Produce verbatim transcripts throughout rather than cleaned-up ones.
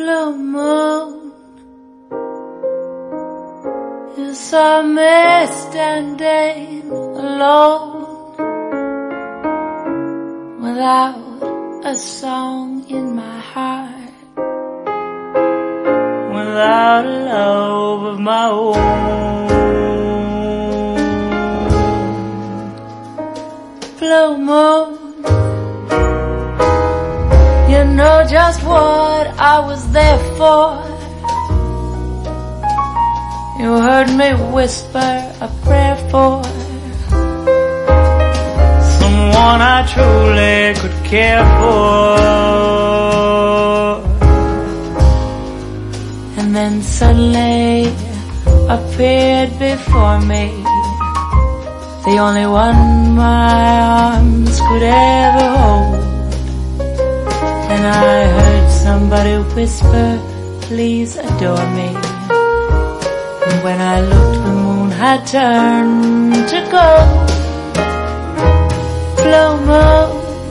blue moon, you saw me standing alone, without a song in my heart, without a love of my own. Blue moon, you know just what I was there for. You heard me whisper a prayer for someone I truly could care for. And then suddenly appeared before me, the only one my arms could ever hold. And I heard somebody whisper, please adore me. And when I looked, the moon had turned to gold. Blue moon,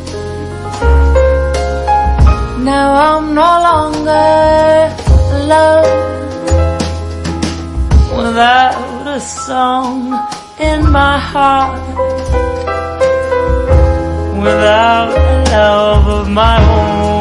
now I'm no longer alone, without a song in my heart, without a love of my own.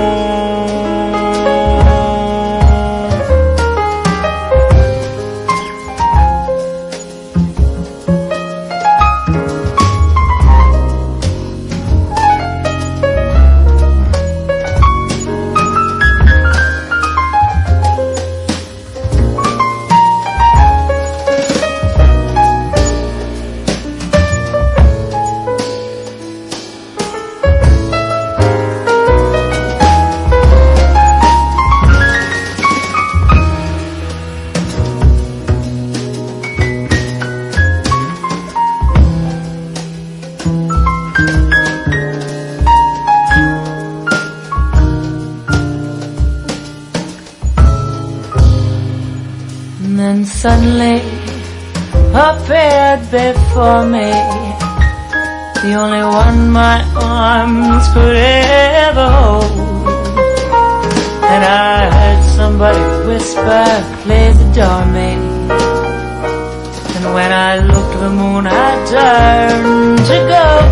And then suddenly appeared before me, the only one my arms could ever hold. And I heard somebody whisper, please adore me. And when I looked at the moon, I turned to gold.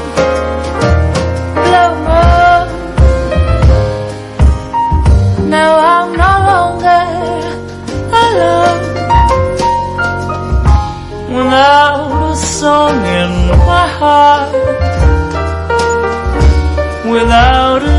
Blue moon, now I'm no longer alone, without a song in my heart, without a